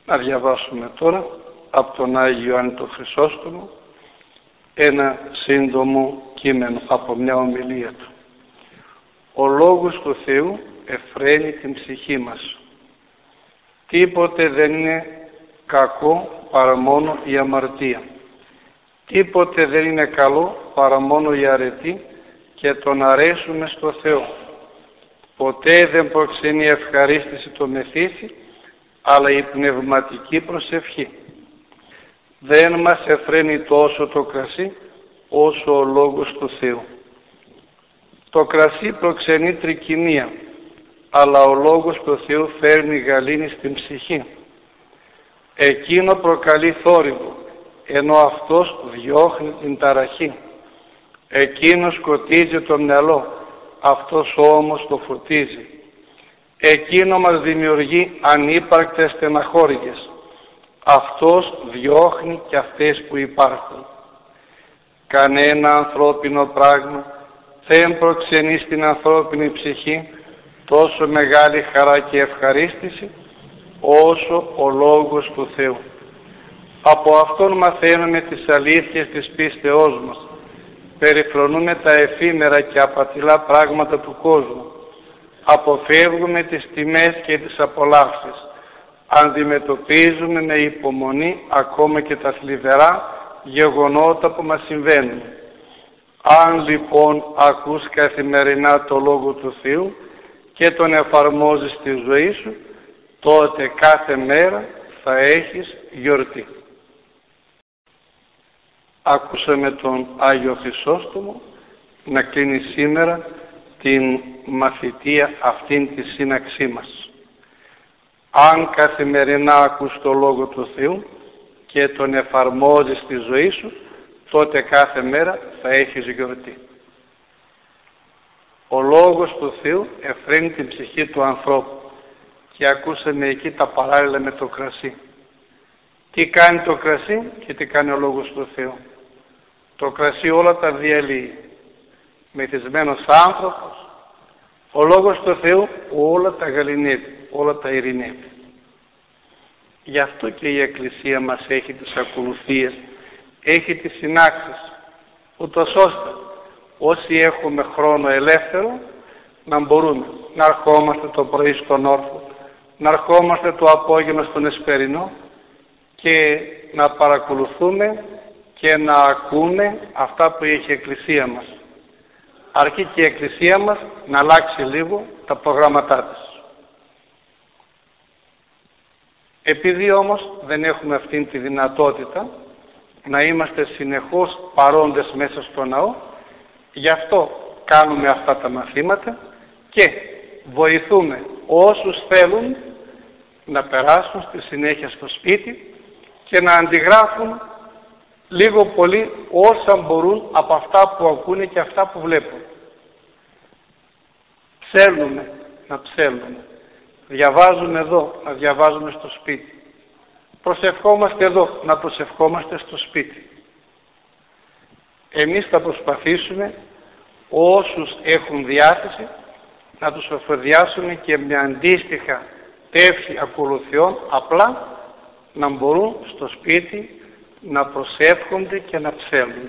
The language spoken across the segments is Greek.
Να διαβάσουμε τώρα από τον Άγιο Ιωάννη τον Χρυσόστομο ένα σύντομο κείμενο από μια ομιλία του. Ο Λόγος του Θεού εφραίνει την ψυχή μας. Τίποτε δεν είναι κακό παρά μόνο η αμαρτία. Τίποτε δεν είναι καλό παρά μόνο η αρετή και το να αρέσουμε στο Θεό. Ποτέ δεν προξενεί ευχαρίστηση το μεθύσι, αλλά η πνευματική προσευχή. Δεν μας εφραίνει τόσο το κρασί, όσο ο Λόγος του Θεού. Το κρασί προξενεί τρικυμία, αλλά ο Λόγος του Θεού φέρνει γαλήνη στην ψυχή. Εκείνο προκαλεί θόρυβο, ενώ αυτός διώχνει την ταραχή. Εκείνο σκοτίζει το μυαλό, αυτός όμως το φωτίζει. Εκείνο μας δημιουργεί ανύπαρκτες στεναχώριες, αυτός διώχνει και αυτές που υπάρχουν. Κανένα ανθρώπινο πράγμα δεν προξενεί στην ανθρώπινη ψυχή τόσο μεγάλη χαρά και ευχαρίστηση όσο ο Λόγος του Θεού. Από Αυτόν μαθαίνουμε τις αλήθειες της πίστεώς μας, περιφρονούμε τα εφήμερα και απατηλά πράγματα του κόσμου, αποφεύγουμε τις τιμές και τις απολαύσεις, αντιμετωπίζουμε με υπομονή ακόμα και τα θλιβερά γεγονότα που μας συμβαίνουν. Αν λοιπόν ακούς καθημερινά το Λόγο του Θεού και τον εφαρμόζεις στη ζωή σου, τότε κάθε μέρα θα έχεις γιορτή. Άκουσαμε τον Άγιο Χρυσόστομο να κλείνει σήμερα την μαθητεία αυτήν τη σύναξή μας. Αν καθημερινά ακούς το Λόγο του Θεού και τον εφαρμόζεις στη ζωή σου, τότε κάθε μέρα θα έχεις γιορτή. Ο Λόγος του Θεού εφραίνει την ψυχή του ανθρώπου και ακούσαμε εκεί τα παράλληλα με το κρασί. Τι κάνει το κρασί και τι κάνει ο Λόγος του Θεού. Το κρασί όλα τα διαλύει. Μεθυσμένος άνθρωπος, ο Λόγος του Θεού όλα τα γαληνεύει, όλα τα ειρηνεύει. Γι' αυτό και η Εκκλησία μας έχει τις ακολουθίες, έχει τις συνάξεις, ούτως ώστε όσοι έχουμε χρόνο ελεύθερο να μπορούμε να ερχόμαστε το πρωί στον όρθο, να ερχόμαστε το απόγευμα στον εσπερινό και να παρακολουθούμε και να ακούμε αυτά που έχει η Εκκλησία μας. Αρκεί και η Εκκλησία μας να αλλάξει λίγο τα προγράμματά της. Επειδή όμως δεν έχουμε αυτήν τη δυνατότητα να είμαστε συνεχώς παρόντες μέσα στο ναό, γι' αυτό κάνουμε αυτά τα μαθήματα και βοηθούμε όσους θέλουν να περάσουν στη συνέχεια στο σπίτι και να αντιγράφουν λίγο πολύ όσα μπορούν από αυτά που ακούνε και αυτά που βλέπουν. Ψέλνουμε να ψέλνουμε. Διαβάζουμε εδώ, να διαβάζουμε στο σπίτι. Προσευχόμαστε εδώ, να προσευχόμαστε στο σπίτι. Εμείς θα προσπαθήσουμε όσους έχουν διάθεση να τους εφοδιάσουμε και με αντίστοιχα τεύχη ακολουθιών, απλά να μπορούν στο σπίτι να προσεύχονται και να ψέλνουν.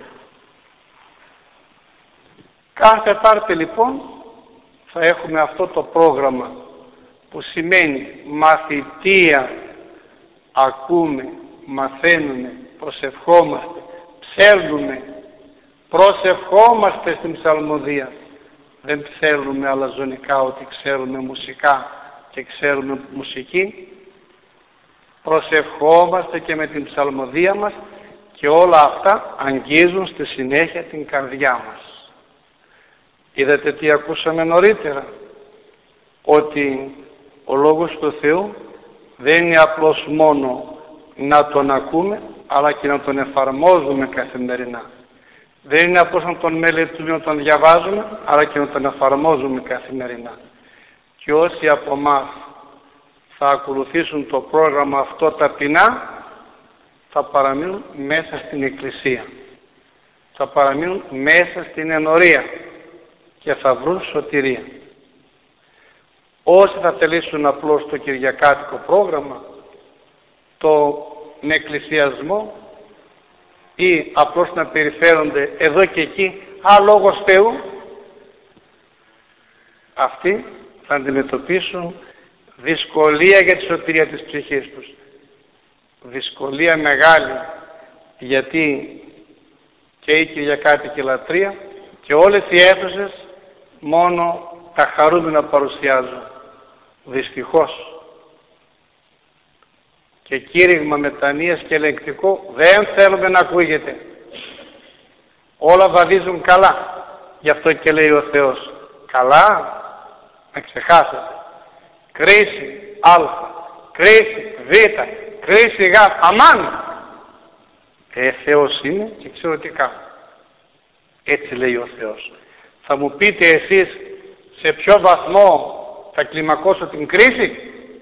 Κάθε Τετάρτη λοιπόν θα έχουμε αυτό το πρόγραμμα που σημαίνει μαθητεία, ακούμε, μαθαίνουμε, προσευχόμαστε, ψέλνουμε, προσευχόμαστε στην ψαλμοδία. Δεν ψέλνουμε αλαζονικά ότι ξέρουμε μουσικά και ξέρουμε μουσική. Προσευχόμαστε και με την ψαλμοδία μας και όλα αυτά αγγίζουν στη συνέχεια την καρδιά μας. Είδατε τι ακούσαμε νωρίτερα, ότι ο Λόγος του Θεού δεν είναι απλώς μόνο να τον ακούμε, αλλά και να τον εφαρμόζουμε καθημερινά. Δεν είναι απλώς να τον μελετούμε, να τον διαβάζουμε, αλλά και να τον εφαρμόζουμε καθημερινά. Και όσοι από εμάς θα ακολουθήσουν το πρόγραμμα αυτό ταπεινά, θα παραμείνουν μέσα στην Εκκλησία. Θα παραμείνουν μέσα στην ενορία και θα βρουν σωτηρία. Όσοι θα θελήσουν απλώς το κυριακάτικο πρόγραμμα, στον εκκλησιασμό ή απλώς να περιφέρονται εδώ και εκεί λόγος Θεού, αυτοί θα αντιμετωπίσουν δυσκολία για τη σωτηρία της ψυχής τους. Δυσκολία μεγάλη, γιατί και η Κυριακάτη και η λατρεία και όλες οι αίθουσες μόνο τα χαρούμενα παρουσιάζουν. Δυστυχώς. Και κήρυγμα μετανοίας και ελεγκτικό δεν θέλουμε να ακούγεται. Όλα βαδίζουν καλά. Γι' αυτό και λέει ο Θεός, καλά, να ξεχάσετε. Κρίση Α, κρίση Β, κρίση Γ, αμάν. Θεός είναι και ξέρω τι κάνω. Έτσι λέει ο Θεός. Θα μου πείτε εσείς σε ποιο βαθμό θα κλιμακώσω την κρίση?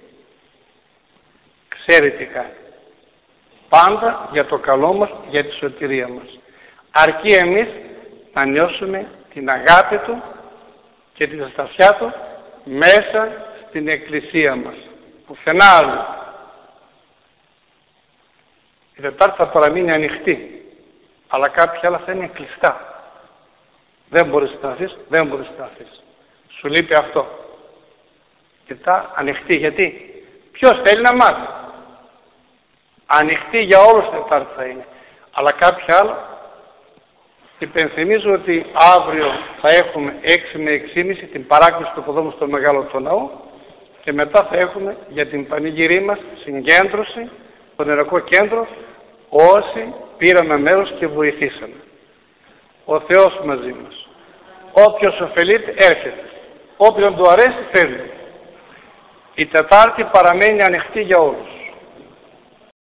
Ξέρει τι κάνει. Πάντα για το καλό μας, για τη σωτηρία μας. Αρκεί εμείς να νιώσουμε την αγάπη Του και την αστασιά Του μέσα στην εκκλησία μας. Πουθενά άλλο. Η Τετάρτη θα παραμείνει ανοιχτή, αλλά κάποια άλλα θα είναι κλειστά. Δεν μπορείς να έρθεις, δεν μπορείς να έρθεις. Σου λείπει αυτό. Κοιτά, ανοιχτή, γιατί? Ποιος θέλει να μάθει? Ανοιχτή για όλους την Τετάρτη θα είναι. Αλλά κάποια άλλα, υπενθυμίζω ότι αύριο θα έχουμε 6 με 6.30 την παράκληση του υποδόμου στο Μεγάλο το Ναό και μετά θα έχουμε για την πανηγυρή μας συγκέντρωση στο νερακό κέντρο όσοι πήραμε μέρος και βοηθήσαμε. Ο Θεός μαζί μας. Όποιος ωφελείται έρχεται. Όποιον του αρέσει φέρνει. Η Τετάρτη παραμένει ανοιχτή για όλους.